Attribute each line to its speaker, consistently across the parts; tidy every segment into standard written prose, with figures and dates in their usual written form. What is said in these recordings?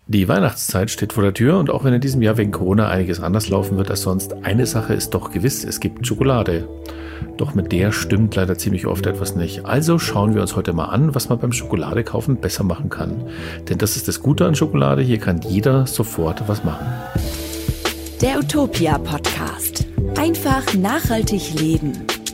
Speaker 1: Die Weihnachtszeit steht vor der Tür und auch wenn in diesem Jahr wegen Corona einiges anders laufen wird als sonst, eine Sache ist doch gewiss, es gibt Schokolade. Doch mit der stimmt leider ziemlich oft etwas nicht. Also schauen wir uns heute mal an, was man beim Schokoladekaufen besser machen kann. Denn das ist das Gute an Schokolade, hier kann jeder sofort was machen.
Speaker 2: Der Utopia Podcast. Einfach nachhaltig leben.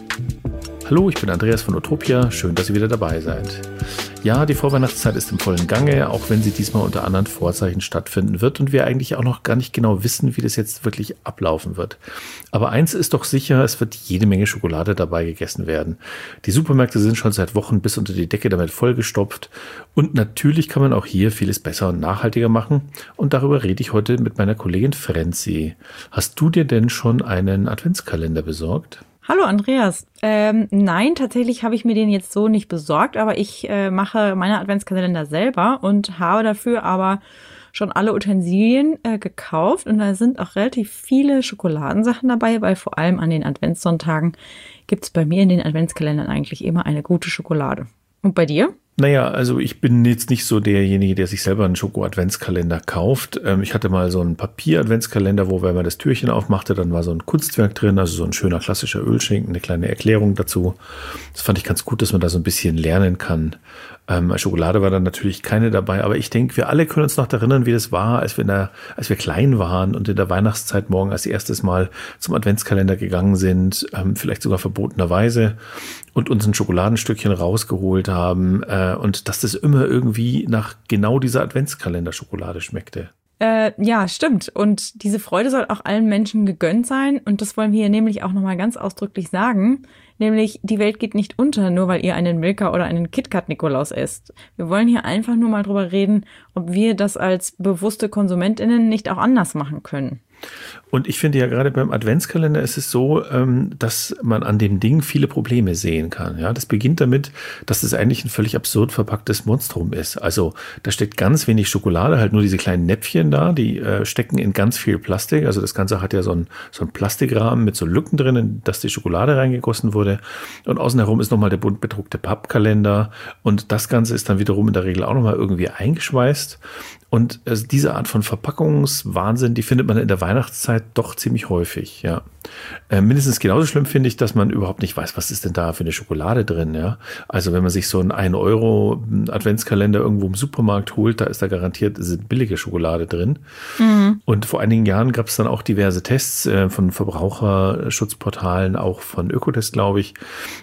Speaker 1: Hallo, ich bin Andreas von Utopia, schön, dass ihr wieder dabei seid. Ja, die Vorweihnachtszeit ist im vollen Gange, auch wenn sie diesmal unter anderen Vorzeichen stattfinden wird und wir eigentlich auch noch gar nicht genau wissen, wie das jetzt wirklich ablaufen wird. Aber eins ist doch sicher, es wird jede Menge Schokolade dabei gegessen werden. Die Supermärkte sind schon seit Wochen bis unter die Decke damit vollgestopft und natürlich kann man auch hier vieles besser und nachhaltiger machen und darüber rede ich heute mit meiner Kollegin Frenzi. Hast du dir denn schon einen Adventskalender besorgt?
Speaker 3: Hallo Andreas. Nein, tatsächlich habe ich mir den jetzt so nicht besorgt, aber ich mache meine Adventskalender selber und habe dafür aber schon alle Utensilien gekauft und da sind auch relativ viele Schokoladensachen dabei, weil vor allem an den Adventssonntagen gibt es bei mir in den Adventskalendern eigentlich immer eine gute Schokolade. Und bei dir?
Speaker 1: Naja, also ich bin jetzt nicht so derjenige, der sich selber einen Schoko-Adventskalender kauft. Ich hatte mal so einen Papier-Adventskalender, wo, wenn man das Türchen aufmachte, dann war so ein Kunstwerk drin, also so ein schöner klassischer Ölschinken, eine kleine Erklärung dazu. Das fand ich ganz gut, dass man da so ein bisschen lernen kann. Schokolade war dann natürlich keine dabei, aber ich denke, wir alle können uns noch erinnern, wie das war, als wir klein waren und in der Weihnachtszeit morgen als erstes Mal zum Adventskalender gegangen sind, vielleicht sogar verbotenerweise und uns ein Schokoladenstückchen rausgeholt haben und dass das immer irgendwie nach genau dieser Adventskalender-Schokolade schmeckte.
Speaker 3: Ja, stimmt. Und diese Freude soll auch allen Menschen gegönnt sein. Und das wollen wir hier nämlich auch nochmal ganz ausdrücklich sagen. Nämlich, die Welt geht nicht unter, nur weil ihr einen Milka oder einen KitKat-Nikolaus esst. Wir wollen hier einfach nur mal drüber reden, ob wir das als bewusste KonsumentInnen nicht auch anders machen können.
Speaker 1: Und ich finde ja gerade beim Adventskalender ist es so, dass man an dem Ding viele Probleme sehen kann. Ja, das beginnt damit, dass es eigentlich ein völlig absurd verpacktes Monstrum ist. Also da steckt ganz wenig Schokolade, halt nur diese kleinen Näpfchen da, die stecken in ganz viel Plastik. Also das Ganze hat ja so ein Plastikrahmen mit so Lücken drin, in das die Schokolade reingegossen wurde. Und außen herum ist nochmal der bunt bedruckte Pappkalender. Und das Ganze ist dann wiederum in der Regel auch nochmal irgendwie eingeschweißt. Und diese Art von Verpackungswahnsinn, die findet man in der Weihnachtszeit doch ziemlich häufig, ja. Mindestens genauso schlimm finde ich, dass man überhaupt nicht weiß, was ist denn da für eine Schokolade drin, ja. Also wenn man sich so einen 1-Euro-Adventskalender irgendwo im Supermarkt holt, da ist da garantiert billige Schokolade drin. Mhm. Und vor einigen Jahren gab es dann auch diverse Tests von Verbraucherschutzportalen, auch von Ökotest, glaube ich.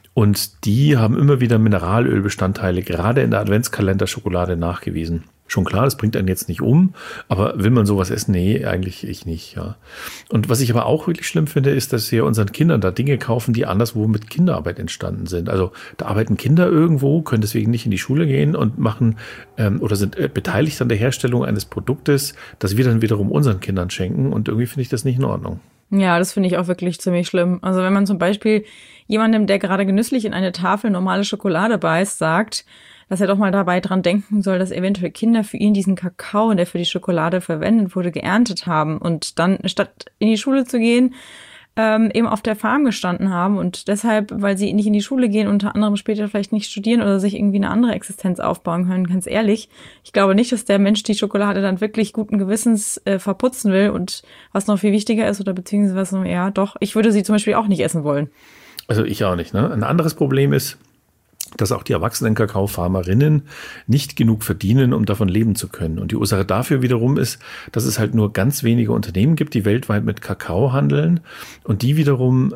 Speaker 1: Und die haben immer wieder Mineralölbestandteile gerade in der Adventskalender-Schokolade nachgewiesen. Schon klar, das bringt einen jetzt nicht um, aber will man sowas essen? Nee, eigentlich ich nicht, ja. Und was ich aber auch wirklich schlimm finde, ist, dass wir unseren Kindern da Dinge kaufen, die anderswo mit Kinderarbeit entstanden sind. Also da arbeiten Kinder irgendwo, können deswegen nicht in die Schule gehen und machen oder sind beteiligt an der Herstellung eines Produktes, das wir dann wiederum unseren Kindern schenken und irgendwie finde ich das nicht in Ordnung.
Speaker 3: Ja, das finde ich auch wirklich ziemlich schlimm. Also wenn man zum Beispiel jemandem, der gerade genüsslich in eine Tafel normale Schokolade beißt, sagt, dass er doch mal dabei dran denken soll, dass eventuell Kinder für ihn diesen Kakao, der für die Schokolade verwendet wurde, geerntet haben und dann statt in die Schule zu gehen, eben auf der Farm gestanden haben und deshalb, weil sie nicht in die Schule gehen, unter anderem später vielleicht nicht studieren oder sich irgendwie eine andere Existenz aufbauen können, ganz ehrlich. Ich glaube nicht, dass der Mensch die Schokolade dann wirklich guten Gewissens verputzen will und was noch viel wichtiger ist oder beziehungsweise, ja doch, ich würde sie zum Beispiel auch nicht essen wollen.
Speaker 1: Also ich auch nicht, ne? Ein anderes Problem ist, dass auch die erwachsenen Kakaofarmerinnen nicht genug verdienen, um davon leben zu können. Und die Ursache dafür wiederum ist, dass es halt nur ganz wenige Unternehmen gibt, die weltweit mit Kakao handeln. Und die wiederum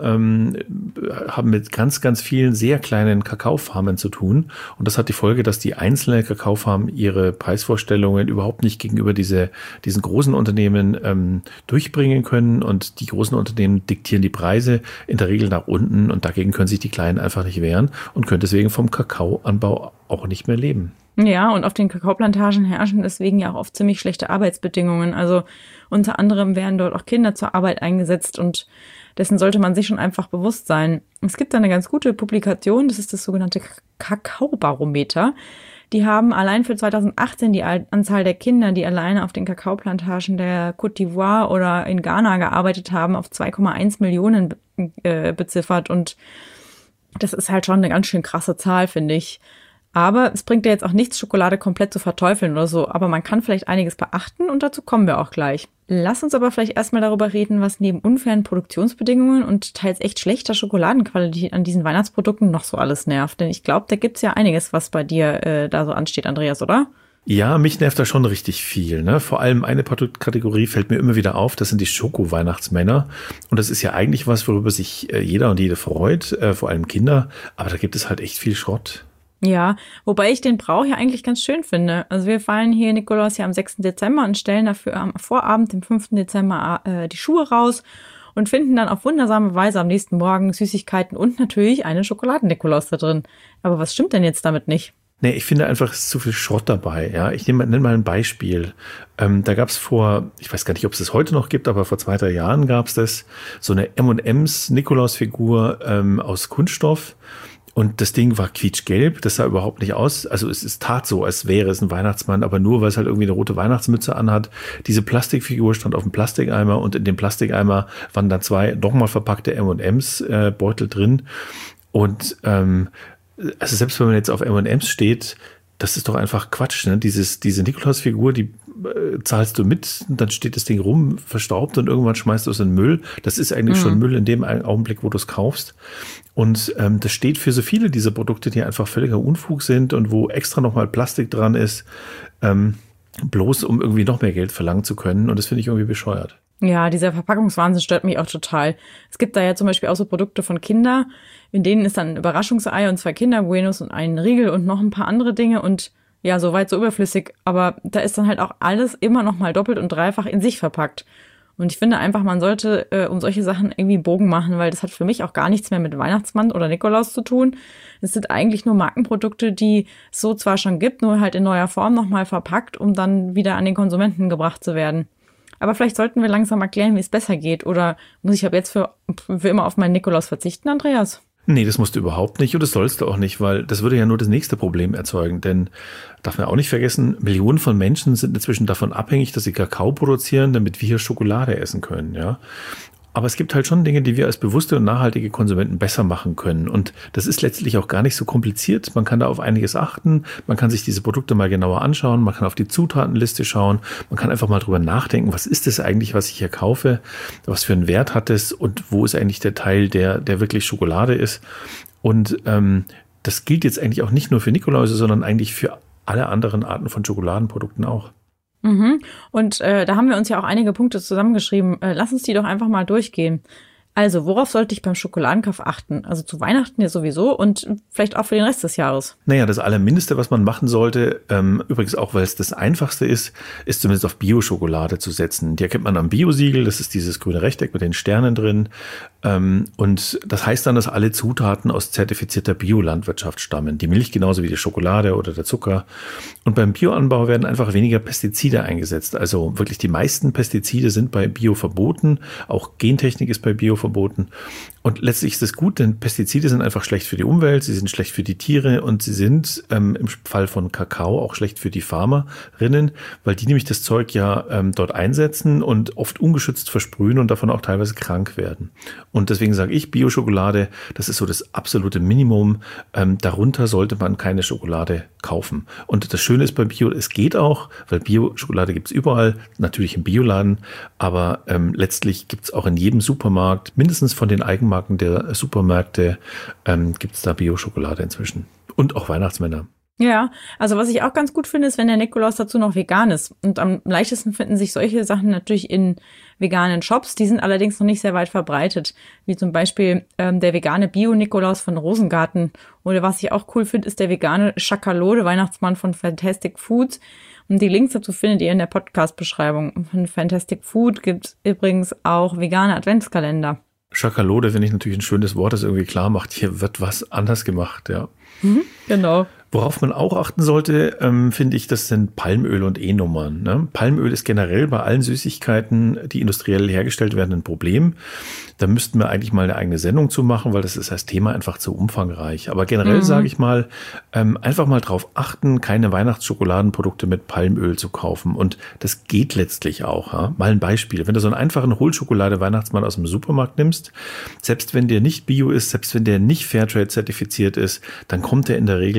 Speaker 1: haben mit ganz, ganz vielen sehr kleinen Kakaofarmen zu tun. Und das hat die Folge, dass die einzelnen Kakaofarmen ihre Preisvorstellungen überhaupt nicht gegenüber diesen großen Unternehmen durchbringen können. Und die großen Unternehmen diktieren die Preise in der Regel nach unten. Und dagegen können sich die Kleinen einfach nicht wehren und können deswegen vom Kakaoanbau auch nicht mehr leben.
Speaker 3: Ja, und auf den Kakaoplantagen herrschen deswegen ja auch oft ziemlich schlechte Arbeitsbedingungen. Also unter anderem werden dort auch Kinder zur Arbeit eingesetzt und dessen sollte man sich schon einfach bewusst sein. Es gibt da eine ganz gute Publikation, das ist das sogenannte Kakaobarometer. Die haben allein für 2018 die Anzahl der Kinder, die alleine auf den Kakaoplantagen der Côte d'Ivoire oder in Ghana gearbeitet haben, auf 2,1 Millionen beziffert und das ist halt schon eine ganz schön krasse Zahl, finde ich. Aber es bringt ja jetzt auch nichts, Schokolade komplett zu verteufeln oder so. Aber man kann vielleicht einiges beachten und dazu kommen wir auch gleich. Lass uns aber vielleicht erstmal darüber reden, was neben unfairen Produktionsbedingungen und teils echt schlechter Schokoladenqualität an diesen Weihnachtsprodukten noch so alles nervt. Denn ich glaube, da gibt's ja einiges, was bei dir da so ansteht, Andreas, oder?
Speaker 1: Ja, mich nervt da schon richtig viel. Ne? Vor allem eine Produktkategorie fällt mir immer wieder auf, das sind die Schoko-Weihnachtsmänner. Und das ist ja eigentlich was, worüber sich jeder und jede freut, vor allem Kinder. Aber da gibt es halt echt viel Schrott.
Speaker 3: Ja, wobei ich den Brauch ja eigentlich ganz schön finde. Also wir feiern hier Nikolaus ja am 6. Dezember und stellen dafür am Vorabend, dem 5. Dezember, die Schuhe raus und finden dann auf wundersame Weise am nächsten Morgen Süßigkeiten und natürlich einen Schokoladen-Nikolaus da drin. Aber was stimmt denn jetzt damit nicht?
Speaker 1: Nee, ich finde einfach, es ist zu viel Schrott dabei. Ja, ich nenne mal ein Beispiel. Da gab es ich weiß gar nicht, ob es das heute noch gibt, aber vor 2-3 Jahren gab es das, so eine M&M's Nikolausfigur aus Kunststoff. Und das Ding war quietschgelb, das sah überhaupt nicht aus. Also es tat so, als wäre es ein Weihnachtsmann, aber nur, weil es halt irgendwie eine rote Weihnachtsmütze anhat. Diese Plastikfigur stand auf dem Plastikeimer und in dem Plastikeimer waren dann 2 nochmal verpackte M&M's Beutel drin. Und also selbst wenn man jetzt auf M&M's steht, das ist doch einfach Quatsch, ne? Diese Nikolausfigur, die zahlst du mit, und dann steht das Ding rum, verstaubt und irgendwann schmeißt du es in den Müll. Das ist eigentlich schon Müll in dem Augenblick, wo du es kaufst. Und das steht für so viele dieser Produkte, die einfach völliger Unfug sind und wo extra nochmal Plastik dran ist, bloß um irgendwie noch mehr Geld verlangen zu können. Und das finde ich irgendwie bescheuert.
Speaker 3: Ja, dieser Verpackungswahnsinn stört mich auch total. Es gibt da ja zum Beispiel auch so Produkte von Kinder, in denen ist dann ein Überraschungsei und 2 Kinder-Buenos und ein Riegel und noch ein paar andere Dinge und ja, soweit so überflüssig. Aber da ist dann halt auch alles immer noch mal doppelt und dreifach in sich verpackt. Und ich finde einfach, man sollte um solche Sachen irgendwie einen Bogen machen, weil das hat für mich auch gar nichts mehr mit Weihnachtsmann oder Nikolaus zu tun. Es sind eigentlich nur Markenprodukte, die es so zwar schon gibt, nur halt in neuer Form noch mal verpackt, um dann wieder an den Konsumenten gebracht zu werden. Aber vielleicht sollten wir langsam erklären, wie es besser geht. Oder muss ich ab jetzt für immer auf meinen Nikolaus verzichten, Andreas?
Speaker 1: Nee, das musst du überhaupt nicht und das sollst du auch nicht, weil das würde ja nur das nächste Problem erzeugen. Denn, darf man auch nicht vergessen, Millionen von Menschen sind inzwischen davon abhängig, dass sie Kakao produzieren, damit wir hier Schokolade essen können, ja. Aber es gibt halt schon Dinge, die wir als bewusste und nachhaltige Konsumenten besser machen können. Und das ist letztlich auch gar nicht so kompliziert. Man kann da auf einiges achten. Man kann sich diese Produkte mal genauer anschauen. Man kann auf die Zutatenliste schauen. Man kann einfach mal drüber nachdenken, was ist das eigentlich, was ich hier kaufe? Was für einen Wert hat es? Und wo ist eigentlich der Teil, der wirklich Schokolade ist? Und das gilt jetzt eigentlich auch nicht nur für Nikoläuse, sondern eigentlich für alle anderen Arten von Schokoladenprodukten auch.
Speaker 3: Und da haben wir uns ja auch einige Punkte zusammengeschrieben. Lass uns die doch einfach mal durchgehen. Also, worauf sollte ich beim Schokoladenkauf achten? Also zu Weihnachten ja sowieso und vielleicht auch für den Rest des Jahres.
Speaker 1: Naja, das Allermindeste, was man machen sollte, übrigens auch, weil es das Einfachste ist zumindest auf Bio-Schokolade zu setzen. Die erkennt man am Bio-Siegel, das ist dieses grüne Rechteck mit den Sternen drin. Und das heißt dann, dass alle Zutaten aus zertifizierter Biolandwirtschaft stammen. Die Milch genauso wie die Schokolade oder der Zucker. Und beim Bioanbau werden einfach weniger Pestizide eingesetzt. Also wirklich die meisten Pestizide sind bei Bio verboten. Auch Gentechnik ist bei Bio verboten. Und letztlich ist es gut, denn Pestizide sind einfach schlecht für die Umwelt, sie sind schlecht für die Tiere und sie sind im Fall von Kakao auch schlecht für die Farmerinnen, weil die nämlich das Zeug ja dort einsetzen und oft ungeschützt versprühen und davon auch teilweise krank werden. Und deswegen sage ich, Bio-Schokolade, das ist so das absolute Minimum. Darunter sollte man keine Schokolade kaufen. Und das Schöne ist bei Bio, es geht auch, weil Bio-Schokolade gibt es überall, natürlich im Bioladen, aber letztlich gibt es auch in jedem Supermarkt, mindestens von den Eigenmarken der Supermärkte, gibt es da Bio-Schokolade inzwischen. Und auch Weihnachtsmänner.
Speaker 3: Ja, also was ich auch ganz gut finde, ist, wenn der Nikolaus dazu noch vegan ist. Und am leichtesten finden sich solche Sachen natürlich in veganen Shops. Die sind allerdings noch nicht sehr weit verbreitet. Wie zum Beispiel der vegane Bio-Nikolaus von Rosengarten. Oder was ich auch cool finde, ist der vegane Schakalode-Weihnachtsmann von Fantastic Foods. Und die Links dazu findet ihr in der Podcast-Beschreibung. Von Fantastic Food gibt es übrigens auch vegane Adventskalender.
Speaker 1: Schakalode finde ich natürlich ein schönes Wort, das irgendwie klar macht, hier wird was anders gemacht, ja.
Speaker 3: Genau.
Speaker 1: Worauf man auch achten sollte, finde ich, das sind Palmöl und E-Nummern. Ne? Palmöl ist generell bei allen Süßigkeiten, die industriell hergestellt werden, ein Problem. Da müssten wir eigentlich mal eine eigene Sendung zu machen, weil das ist als Thema einfach zu umfangreich. Aber generell sage ich mal, einfach mal drauf achten, keine Weihnachtsschokoladenprodukte mit Palmöl zu kaufen. Und das geht letztlich auch. Ja? Mal ein Beispiel. Wenn du so einen einfachen Hohlschokolade-Weihnachtsmann aus dem Supermarkt nimmst, selbst wenn der nicht Bio ist, selbst wenn der nicht Fairtrade zertifiziert ist, dann kommt der in der Regel ohne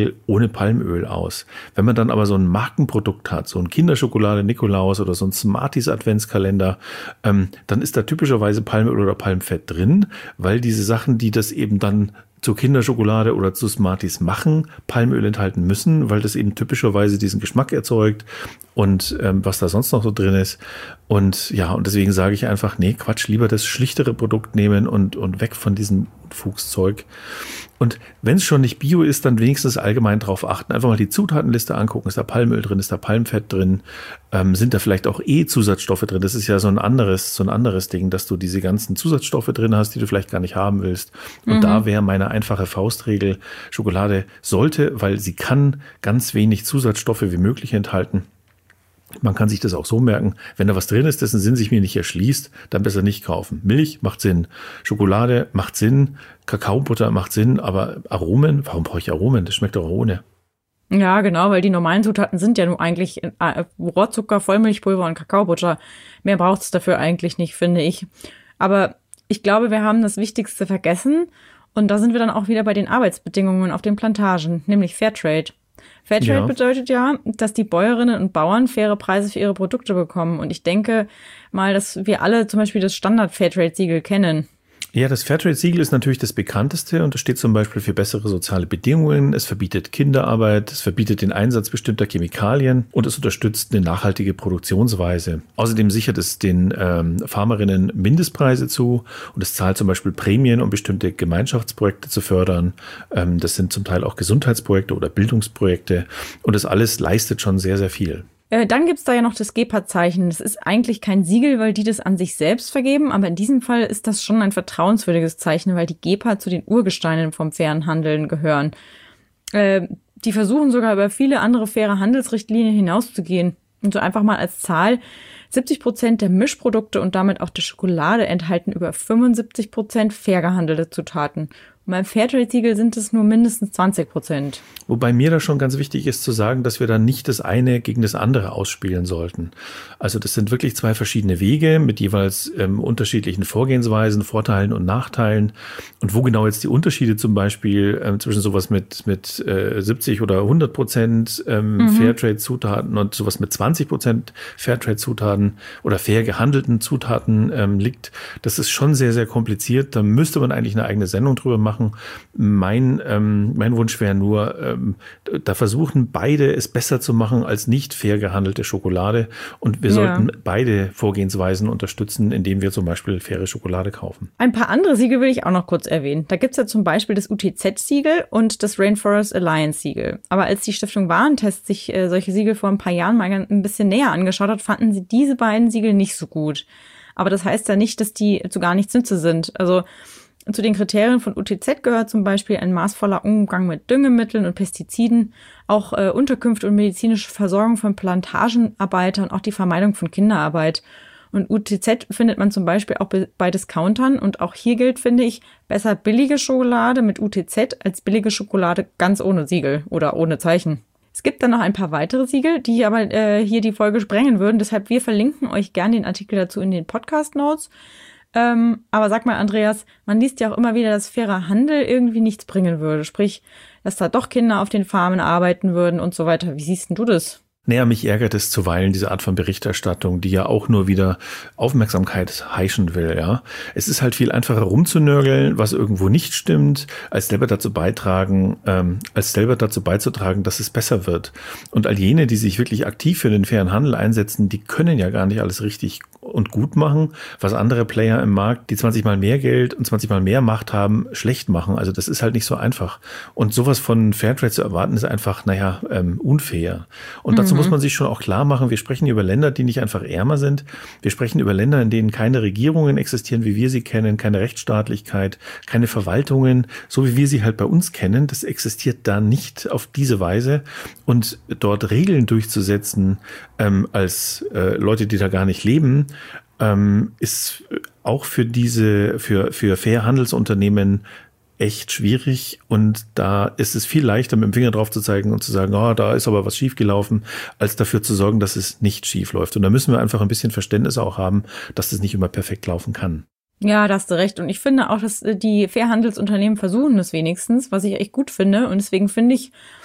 Speaker 1: ohne Palmöl aus. Wenn man dann aber so ein Markenprodukt hat, so ein Kinderschokolade Nikolaus oder so ein Smarties Adventskalender, dann ist da typischerweise Palmöl oder Palmfett drin, weil diese Sachen, die das eben dann zu Kinderschokolade oder zu Smarties machen, Palmöl enthalten müssen, weil das eben typischerweise diesen Geschmack erzeugt und was da sonst noch so drin ist. Und ja, und deswegen sage ich einfach, nee, Quatsch, lieber das schlichtere Produkt nehmen und weg von diesem Fuchszeug. Und wenn es schon nicht Bio ist, dann wenigstens allgemein drauf achten. Einfach mal die Zutatenliste angucken. Ist da Palmöl drin? Ist da Palmfett drin? Sind da vielleicht auch Zusatzstoffe drin? Das ist ja so ein anderes Ding, dass du diese ganzen Zusatzstoffe drin hast, die du vielleicht gar nicht haben willst. Und da wäre meine einfache Faustregel, Schokolade sollte, weil sie kann, ganz wenig Zusatzstoffe wie möglich enthalten. Man kann sich das auch so merken, wenn da was drin ist, dessen Sinn sich mir nicht erschließt, dann besser nicht kaufen. Milch macht Sinn, Schokolade macht Sinn, Kakaobutter macht Sinn, aber Aromen, warum brauche ich Aromen? Das schmeckt doch auch ohne.
Speaker 3: Ja, genau, weil die normalen Zutaten sind ja nur eigentlich Rohrzucker, Vollmilchpulver und Kakaobutter. Mehr braucht es dafür eigentlich nicht, finde ich. Aber ich glaube, wir haben das Wichtigste vergessen und da sind wir dann auch wieder bei den Arbeitsbedingungen auf den Plantagen, nämlich Fairtrade. Fairtrade bedeutet ja, dass die Bäuerinnen und Bauern faire Preise für ihre Produkte bekommen. Und ich denke mal, dass wir alle zum Beispiel das Standard-Fairtrade-Siegel kennen.
Speaker 1: Ja, das Fairtrade-Siegel ist natürlich das bekannteste und das steht zum Beispiel für bessere soziale Bedingungen. Es verbietet Kinderarbeit, es verbietet den Einsatz bestimmter Chemikalien und es unterstützt eine nachhaltige Produktionsweise. Außerdem sichert es den Farmerinnen Mindestpreise zu und es zahlt zum Beispiel Prämien, um bestimmte Gemeinschaftsprojekte zu fördern. Das sind zum Teil auch Gesundheitsprojekte oder Bildungsprojekte und das alles leistet schon sehr, sehr viel.
Speaker 3: Dann gibt's da ja noch das GEPA-Zeichen. Das ist eigentlich kein Siegel, weil die das an sich selbst vergeben, aber in diesem Fall ist das schon ein vertrauenswürdiges Zeichen, weil die GEPA zu den Urgesteinen vom fairen Handeln gehören. Die versuchen sogar über viele andere faire Handelsrichtlinien hinauszugehen. Und so einfach mal als Zahl, 70% der Mischprodukte und damit auch der Schokolade enthalten über 75% fair gehandelte Zutaten. Und beim Fairtrade-Siegel sind es nur mindestens 20%.
Speaker 1: Wobei mir da schon ganz wichtig ist zu sagen, dass wir dann nicht das eine gegen das andere ausspielen sollten. Also das sind wirklich zwei verschiedene Wege mit jeweils unterschiedlichen Vorgehensweisen, Vorteilen und Nachteilen. Und wo genau jetzt die Unterschiede zum Beispiel zwischen sowas mit 70 oder 100% Fairtrade-Zutaten und sowas mit 20% Fairtrade-Zutaten oder fair gehandelten Zutaten liegt, das ist schon sehr, sehr kompliziert. Da müsste man eigentlich eine eigene Sendung drüber machen. Mein Wunsch wäre nur, da versuchen beide es besser zu machen als nicht fair gehandelte Schokolade. Und wir sollten beide Vorgehensweisen unterstützen, indem wir zum Beispiel faire Schokolade kaufen.
Speaker 3: Ein paar andere Siegel will ich auch noch kurz erwähnen. Da gibt's ja zum Beispiel das UTZ-Siegel und das Rainforest Alliance-Siegel. Aber als die Stiftung Warentest sich solche Siegel vor ein paar Jahren mal ein bisschen näher angeschaut hat, fanden sie diese beiden Siegel nicht so gut. Aber das heißt ja nicht, dass die zu gar nichts nütze sind. Also zu den Kriterien von UTZ gehört zum Beispiel ein maßvoller Umgang mit Düngemitteln und Pestiziden, auch Unterkünfte und medizinische Versorgung von Plantagenarbeitern, auch die Vermeidung von Kinderarbeit. Und UTZ findet man zum Beispiel auch bei Discountern. Und auch hier gilt, finde ich, besser billige Schokolade mit UTZ als billige Schokolade ganz ohne Siegel oder ohne Zeichen. Es gibt dann noch ein paar weitere Siegel, die aber hier die Folge sprengen würden. Deshalb, wir verlinken euch gerne den Artikel dazu in den Podcast-Notes. Aber sag mal, Andreas, man liest ja auch immer wieder, dass fairer Handel irgendwie nichts bringen würde. Sprich, dass da doch Kinder auf den Farmen arbeiten würden und so weiter. Wie siehst denn du das?
Speaker 1: Naja, mich ärgert es zuweilen, diese Art von Berichterstattung, die ja auch nur wieder Aufmerksamkeit heischen will, ja. Es ist halt viel einfacher rumzunörgeln, was irgendwo nicht stimmt, als selber dazu beizutragen, dass es besser wird. Und all jene, die sich wirklich aktiv für den fairen Handel einsetzen, die können ja gar nicht alles richtig und gut machen, was andere Player im Markt, die 20 Mal mehr Geld und 20 Mal mehr Macht haben, schlecht machen. Also das ist halt nicht so einfach. Und sowas von Fairtrade zu erwarten, ist einfach, unfair. Und dazu muss man sich schon auch klar machen, wir sprechen über Länder, die nicht einfach ärmer sind. Wir sprechen über Länder, in denen keine Regierungen existieren, wie wir sie kennen, keine Rechtsstaatlichkeit, keine Verwaltungen, so wie wir sie halt bei uns kennen. Das existiert da nicht auf diese Weise. Und dort Regeln durchzusetzen, als Leute, die da gar nicht leben, ist auch für fair Handelsunternehmen echt schwierig, und da ist es viel leichter, mit dem Finger drauf zu zeigen und zu sagen, da ist aber was schiefgelaufen, als dafür zu sorgen, dass es nicht schief läuft. Und da müssen wir einfach ein bisschen Verständnis auch haben, dass das nicht immer perfekt laufen kann.
Speaker 3: Ja, da hast du recht. Und ich finde auch, dass die Fairhandelsunternehmen versuchen das wenigstens, was ich echt gut finde. Und deswegen finde ich,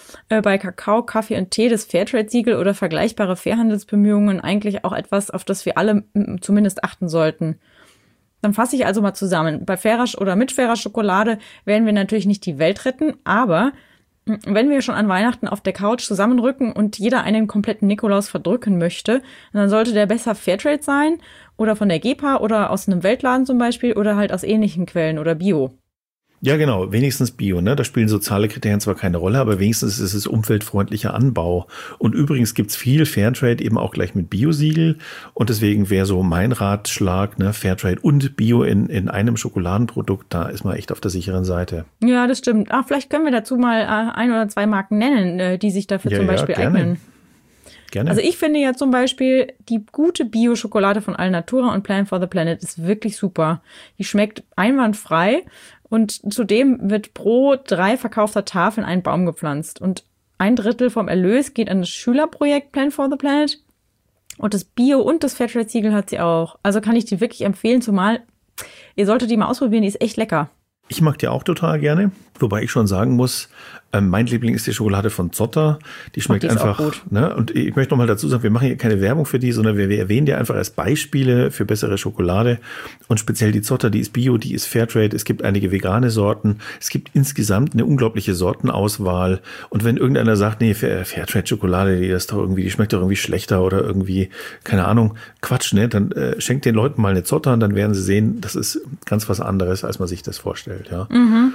Speaker 3: bei Kakao, Kaffee und Tee das Fairtrade-Siegel oder vergleichbare Fairhandelsbemühungen eigentlich auch etwas, auf das wir alle zumindest achten sollten. Dann fasse ich also mal zusammen. Bei fairer oder mit fairer Schokolade werden wir natürlich nicht die Welt retten, aber wenn wir schon an Weihnachten auf der Couch zusammenrücken und jeder einen kompletten Nikolaus verdrücken möchte, dann sollte der besser Fairtrade sein oder von der GEPA oder aus einem Weltladen zum Beispiel oder halt aus ähnlichen Quellen oder Bio.
Speaker 1: Ja, genau, wenigstens Bio, ne? Da spielen soziale Kriterien zwar keine Rolle, aber wenigstens ist es umweltfreundlicher Anbau. Und übrigens gibt's viel Fairtrade eben auch gleich mit Bio-Siegel. Und deswegen wäre so mein Ratschlag, ne, Fairtrade und Bio in einem Schokoladenprodukt, da ist man echt auf der sicheren Seite.
Speaker 3: Ja, das stimmt. Vielleicht können wir dazu mal 1 oder 2 Marken nennen, die sich dafür zum Beispiel eignen. Gerne. Also ich finde ja zum Beispiel, die gute Bio-Schokolade von Alnatura und Plan for the Planet ist wirklich super. Die schmeckt einwandfrei. Und zudem wird pro 3 verkaufter Tafeln ein Baum gepflanzt. Und 1/3 vom Erlös geht an das Schülerprojekt Plan for the Planet. Und das Bio- und das Fairtrade-Siegel hat sie auch. Also kann ich die wirklich empfehlen, zumal ihr solltet die mal ausprobieren, die ist echt lecker.
Speaker 1: Ich mag die auch total gerne, wobei ich schon sagen muss, mein Liebling ist die Schokolade von Zotter. Die schmeckt einfach gut. Ne? Und ich möchte noch mal dazu sagen, wir machen hier keine Werbung für die, sondern wir erwähnen die einfach als Beispiele für bessere Schokolade. Und speziell die Zotter, die ist Bio, die ist Fairtrade. Es gibt einige vegane Sorten. Es gibt insgesamt eine unglaubliche Sortenauswahl. Und wenn irgendeiner sagt, nee, Fairtrade-Schokolade, die schmeckt doch irgendwie schlechter oder irgendwie, keine Ahnung, Quatsch, ne? Dann schenkt den Leuten mal eine Zotter und dann werden sie sehen, das ist ganz was anderes, als man sich das vorstellt. Ja.
Speaker 3: Mhm.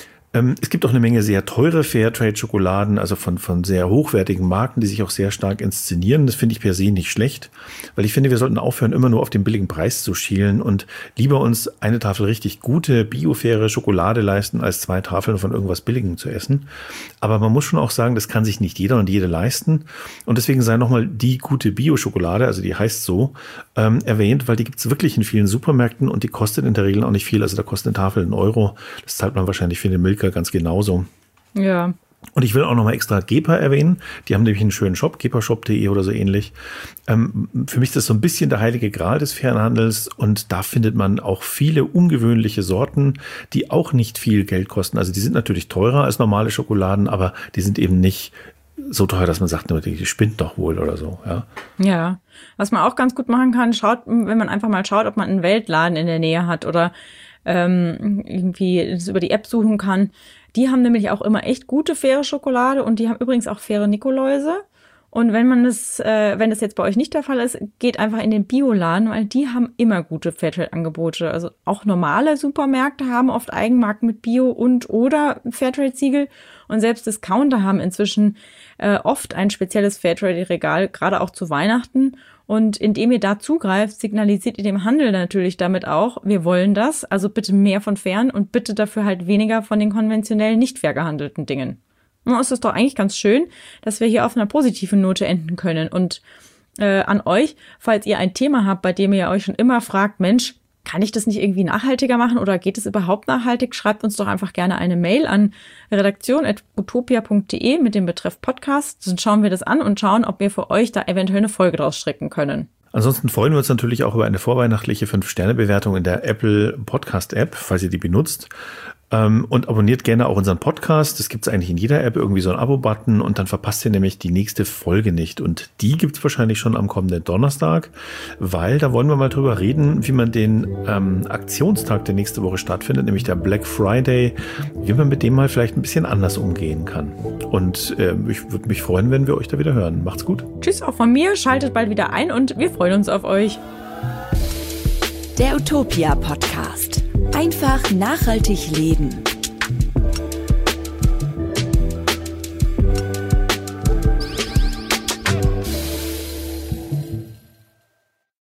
Speaker 1: Es gibt auch eine Menge sehr teure Fairtrade-Schokoladen, also von sehr hochwertigen Marken, die sich auch sehr stark inszenieren. Das finde ich per se nicht schlecht, weil ich finde, wir sollten aufhören, immer nur auf den billigen Preis zu schielen und lieber uns eine Tafel richtig gute, biofaire Schokolade leisten, als 2 Tafeln von irgendwas Billigem zu essen. Aber man muss schon auch sagen, das kann sich nicht jeder und jede leisten. Und deswegen sei nochmal die gute Bio-Schokolade, also die heißt so, erwähnt, weil die gibt es wirklich in vielen Supermärkten und die kostet in der Regel auch nicht viel. Also da kostet eine Tafel 1 Euro. Das zahlt man wahrscheinlich für eine Milka ganz genauso.
Speaker 3: Ja.
Speaker 1: Und ich will auch nochmal extra GEPA erwähnen. Die haben nämlich einen schönen Shop, gepashop.de oder so ähnlich. Für mich ist das so ein bisschen der heilige Gral des Fernhandels. Und da findet man auch viele ungewöhnliche Sorten, die auch nicht viel Geld kosten. Also die sind natürlich teurer als normale Schokoladen, aber die sind eben nicht so teuer, dass man sagt, die spinnt doch wohl oder so.
Speaker 3: Ja, was man auch ganz gut machen kann, wenn man einfach mal schaut, ob man einen Weltladen in der Nähe hat oder irgendwie das über die App suchen kann. Die haben nämlich auch immer echt gute, faire Schokolade und die haben übrigens auch faire Nikoläuse. Und wenn das jetzt bei euch nicht der Fall ist, geht einfach in den Bioladen, weil die haben immer gute Fairtrade-Angebote. Also auch normale Supermärkte haben oft Eigenmarken mit Bio und oder Fairtrade-Siegel. Und selbst Discounter haben inzwischen oft ein spezielles Fairtrade-Regal, gerade auch zu Weihnachten. Und indem ihr da zugreift, signalisiert ihr dem Handel natürlich damit auch, wir wollen das, also bitte mehr von fairen und bitte dafür halt weniger von den konventionellen, nicht fair gehandelten Dingen. Und es ist doch eigentlich ganz schön, dass wir hier auf einer positiven Note enden können. Und an euch, falls ihr ein Thema habt, bei dem ihr euch schon immer fragt, Mensch, kann ich das nicht irgendwie nachhaltiger machen oder geht es überhaupt nachhaltig? Schreibt uns doch einfach gerne eine Mail an redaktion@utopia.de mit dem Betreff Podcast. Dann schauen wir das an und schauen, ob wir für euch da eventuell eine Folge draus stricken können.
Speaker 1: Ansonsten freuen wir uns natürlich auch über eine vorweihnachtliche 5-Sterne-Bewertung in der Apple Podcast-App, falls ihr die benutzt. Und abonniert gerne auch unseren Podcast. Das gibt es eigentlich in jeder App, irgendwie so ein Abo-Button und dann verpasst ihr nämlich die nächste Folge nicht. Und die gibt es wahrscheinlich schon am kommenden Donnerstag, weil da wollen wir mal drüber reden, wie man den Aktionstag, der nächste Woche stattfindet, nämlich der Black Friday, wie man mit dem mal vielleicht ein bisschen anders umgehen kann. Und ich würde mich freuen, wenn wir euch da wieder hören. Macht's gut.
Speaker 3: Tschüss auch von mir, schaltet bald wieder ein und wir freuen uns auf euch.
Speaker 2: Der Utopia Podcast. Einfach nachhaltig leben.